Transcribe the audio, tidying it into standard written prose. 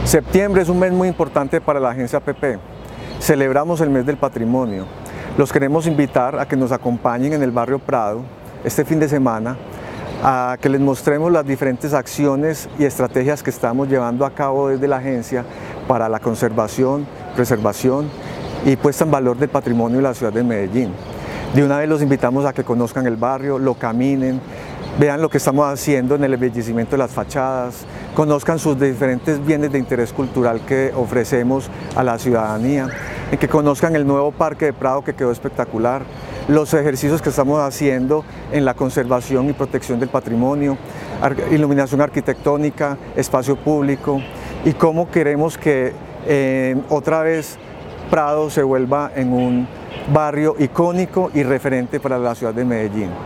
Septiembre es un mes muy importante para la agencia PP. Celebramos el mes del patrimonio. Los queremos invitar a que nos acompañen en el barrio Prado este fin de semana, a que les mostremos las diferentes acciones y estrategias que estamos llevando a cabo desde la agencia para la conservación, preservación y puesta en valor del patrimonio de la ciudad de Medellín. De una vez los invitamos a que conozcan el barrio, lo caminen, vean lo que estamos haciendo en el embellecimiento de las fachadas, conozcan sus diferentes bienes de interés cultural que ofrecemos a la ciudadanía, en que conozcan el nuevo Parque de Prado que quedó espectacular, los ejercicios que estamos haciendo en la conservación y protección del patrimonio, iluminación arquitectónica, espacio público y cómo queremos que otra vez Prado se vuelva en un barrio icónico y referente para la ciudad de Medellín.